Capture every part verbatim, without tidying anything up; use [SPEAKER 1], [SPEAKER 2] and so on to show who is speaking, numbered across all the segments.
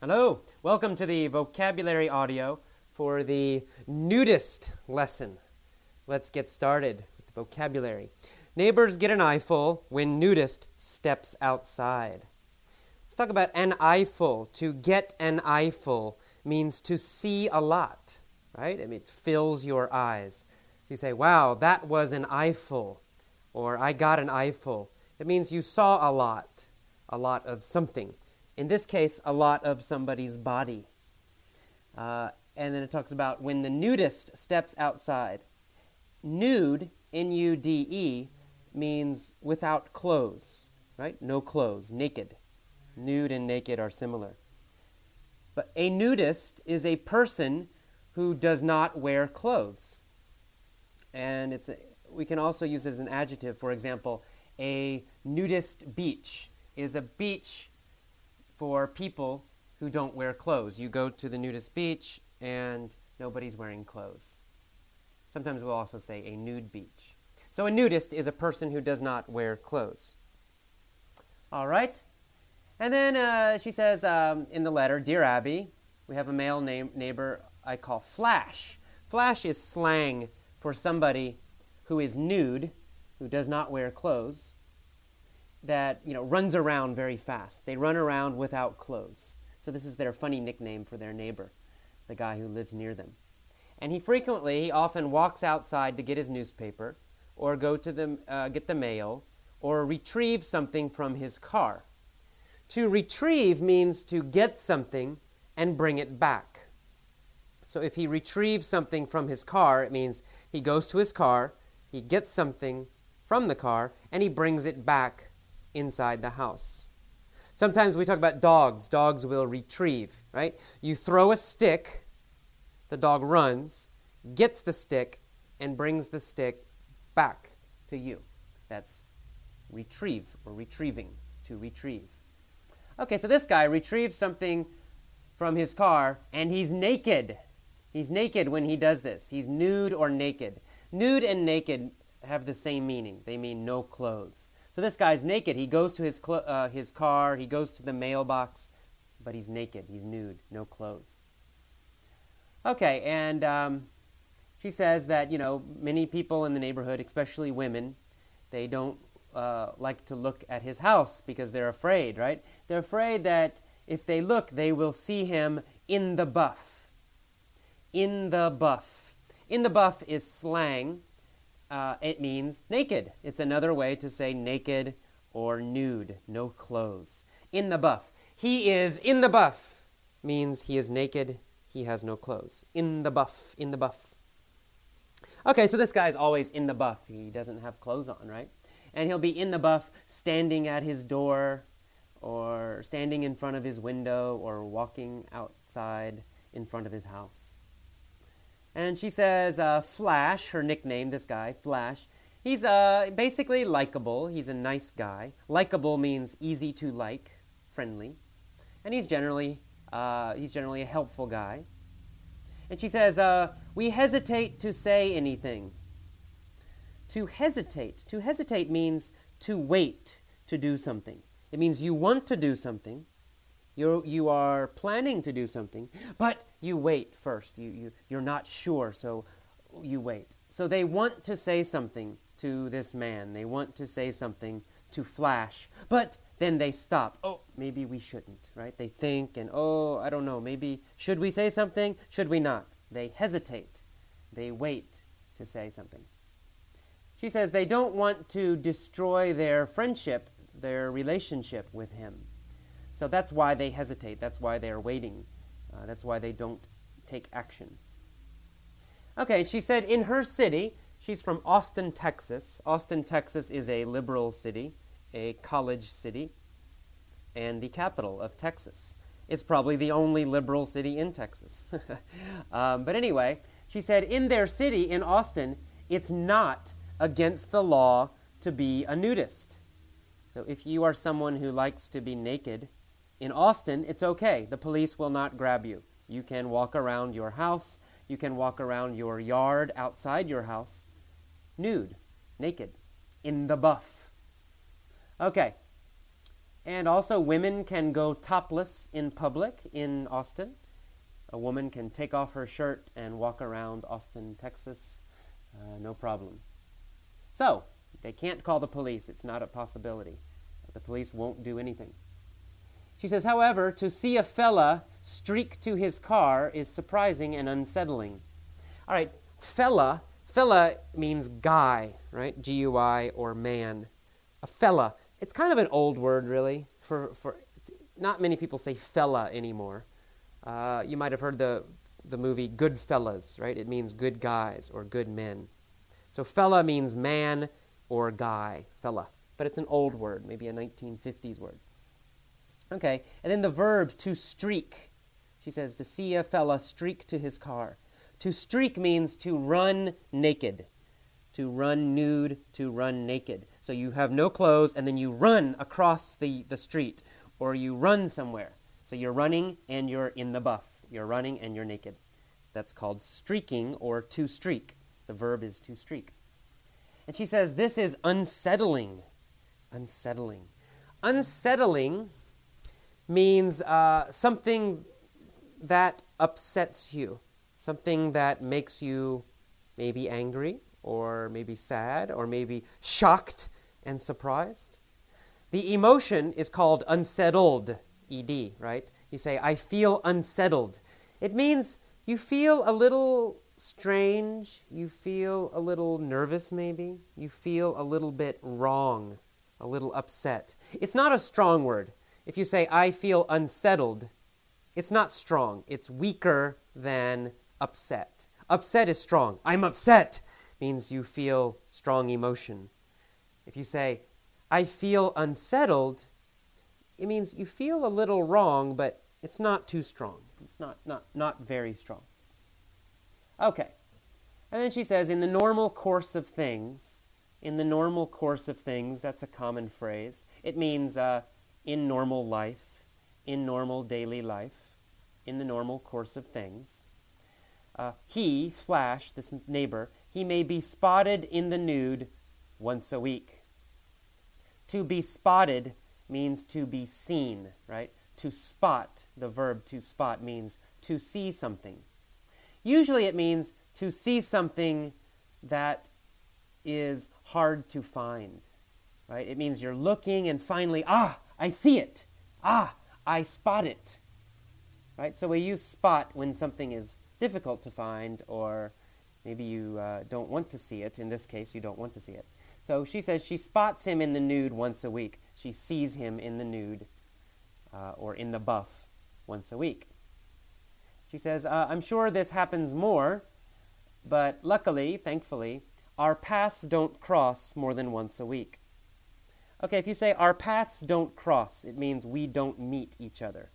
[SPEAKER 1] Hello, welcome to the vocabulary audio for the nudist lesson. Let's get started with the vocabulary. Neighbors get an eyeful when nudist steps outside. Let's talk about an eyeful. To get an eyeful means to see a lot, right? I mean, it fills your eyes. So you say, wow, that was an eyeful, or I got an eyeful. It means you saw a lot, a lot of something. In this case, a lot of somebody's body. Uh, and then it talks about when the nudist steps outside. Nude, N U D E, means without clothes, right? No clothes, naked. Nude and naked are similar. But a nudist is a person who does not wear clothes. And it's a, we can also use it as an adjective. For example, a nudist beach is a beach for people who don't wear clothes. You go to the nudist beach and nobody's wearing clothes. Sometimes we'll also say a nude beach. So a nudist is a person who does not wear clothes. All right. And then uh, she says um, in the letter, Dear Abby, we have a male name, neighbor I call Flash. Flash is slang for somebody who is nude, who does not wear clothes, that, you know, runs around very fast. They run around without clothes. So this is their funny nickname for their neighbor, the guy who lives near them. And he frequently, he often walks outside to get his newspaper, or go to the, uh, get the mail, or retrieve something from his car. To retrieve means to get something and bring it back. So if he retrieves something from his car, it means he goes to his car, he gets something from the car, and he brings it back inside the house. Sometimes we talk about dogs. Dogs will retrieve, right? You throw a stick, the dog runs, gets the stick, and brings the stick back to you. That's retrieve or retrieving, to retrieve. Okay, so this guy retrieves something from his car, and he's naked. He's naked when he does this. He's nude or naked. Nude and naked have the same meaning. They mean no clothes. So this guy's naked. He goes to his cl- uh, his car. He goes to the mailbox, but he's naked. He's nude, no clothes. Okay, and um, she says that, you know, many people in the neighborhood, especially women, they don't uh, like to look at his house because they're afraid, right? They're afraid that if they look, they will see him in the buff. In the buff. In the buff is slang. Uh, it means naked. It's another way to say naked or nude, no clothes. In the buff. He is in the buff means he is naked, he has no clothes. In the buff, in the buff. Okay, so this guy's always in the buff. He doesn't have clothes on, right? And he'll be in the buff standing at his door or standing in front of his window or walking outside in front of his house. And she says uh, Flash, her nickname, this guy, Flash, he's uh, basically likable. He's a nice guy. Likable means easy to like, friendly. And he's generally, uh, he's generally a helpful guy. And she says, uh, we hesitate to say anything. To hesitate. To hesitate means to wait to do something. It means you want to do something. You're, you are planning to do something, but you wait first. You, you, you're not sure, so you wait. So they want to say something to this man. They want to say something to Flash, but then they stop. Oh, maybe we shouldn't, right? They think and, oh, I don't know, maybe, should we say something? Should we not? They hesitate. They wait to say something. She says they don't want to destroy their friendship, their relationship with him. So that's why they hesitate. That's why they're waiting. Uh, that's why they don't take action. Okay, she said in her city, she's from Austin, Texas. Austin, Texas is a liberal city, a college city, and the capital of Texas. It's probably the only liberal city in Texas. um, but anyway, she said in their city, in Austin, it's not against the law to be a nudist. So if you are someone who likes to be naked, in Austin, it's okay. The police will not grab you. You can walk around your house. You can walk around your yard outside your house, nude, naked, in the buff. Okay. And also, women can go topless in public in Austin. A woman can take off her shirt and walk around Austin, Texas, uh, no problem. So, they can't call the police. It's not a possibility. The police won't do anything. She says, however, to see a fella streak to his car is surprising and unsettling. All right, fella, fella means guy, right? G U I or man. A fella. It's kind of an old word, really. For, for not many people say fella anymore. Uh, you might have heard the, the movie Goodfellas, right? It means good guys or good men. So fella means man or guy, fella. But it's an old word, maybe a nineteen fifties word. Okay, and then the verb to streak. She says, to see a fella streak to his car. To streak means to run naked. To run nude, to run naked. So you have no clothes, and then you run across the, the street, or you run somewhere. So you're running, and you're in the buff. You're running, and you're naked. That's called streaking, or to streak. The verb is to streak. And she says, this is unsettling. Unsettling. Unsettling means uh, something that upsets you, something that makes you maybe angry, or maybe sad, or maybe shocked and surprised. The emotion is called unsettled, E D, right? You say, I feel unsettled. It means you feel a little strange, you feel a little nervous maybe, you feel a little bit wrong, a little upset. It's not a strong word. If you say, I feel unsettled, it's not strong. It's weaker than upset. Upset is strong. I'm upset means you feel strong emotion. If you say, I feel unsettled, it means you feel a little wrong, but it's not too strong. It's not, not, not very strong. Okay. And then she says, in the normal course of things, in the normal course of things, that's a common phrase. It means uh, in normal life, in normal daily life, in the normal course of things. Uh, he, Flash, this neighbor, he may be spotted in the nude once a week. To be spotted means to be seen, right? To spot, the verb to spot means to see something. Usually it means to see something that is hard to find, right? It means you're looking and finally, ah, I see it. Ah, I spot it, right? So we use spot when something is difficult to find, or maybe you uh, don't want to see it. In this case, you don't want to see it. So she says she spots him in the nude once a week. She sees him in the nude uh, or in the buff once a week. She says, uh, I'm sure this happens more, but luckily, thankfully, our paths don't cross more than once a week. Okay, if you say our paths don't cross, it means we don't meet each other.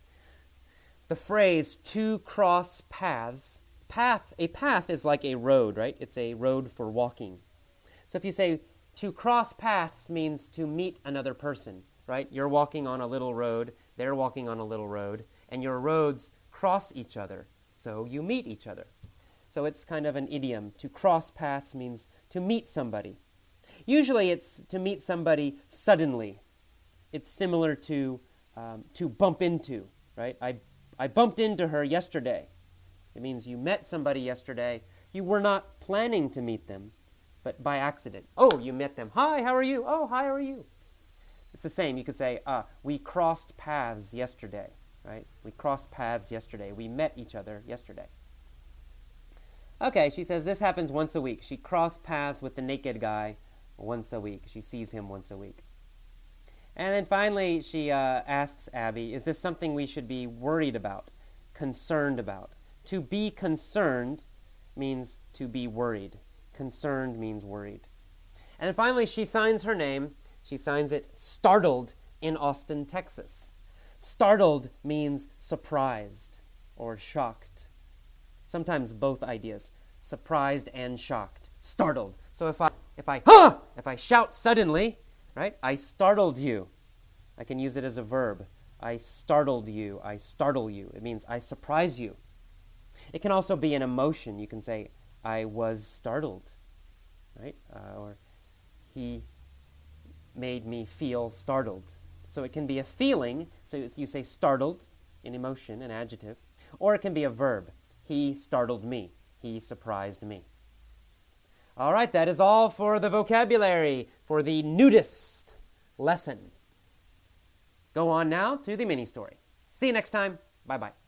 [SPEAKER 1] The phrase to cross paths, path, a path is like a road, right? It's a road for walking. So if you say to cross paths means to meet another person, right? You're walking on a little road, they're walking on a little road, and your roads cross each other, so you meet each other. So it's kind of an idiom. To cross paths means to meet somebody. Usually it's to meet somebody suddenly. It's similar to um, to bump into, right? I, I bumped into her yesterday. It means you met somebody yesterday. You were not planning to meet them, but by accident. Oh, you met them. Hi, how are you? Oh, hi, how are you? It's the same. You could say, uh, we crossed paths yesterday, right? We crossed paths yesterday. We met each other yesterday. Okay, she says this happens once a week. She crossed paths with the naked guy once a week. She sees him once a week. And then finally, she uh, asks Abby, is this something we should be worried about, concerned about? To be concerned means to be worried. Concerned means worried. And then finally, she signs her name. She signs it Startled in Austin, Texas. Startled means surprised or shocked. Sometimes both ideas, surprised and shocked. Startled. So if I, if I, huh! If I shout suddenly, right, I startled you. I can use it as a verb. I startled you. I startle you. It means I surprise you. It can also be an emotion. You can say, I was startled, right? Uh, or he made me feel startled. So it can be a feeling, so you say startled, an emotion, an adjective, or it can be a verb. He startled me. He surprised me. All right, that is all for the vocabulary for the nudist lesson. Go on now to the mini story. See you next time. Bye-bye.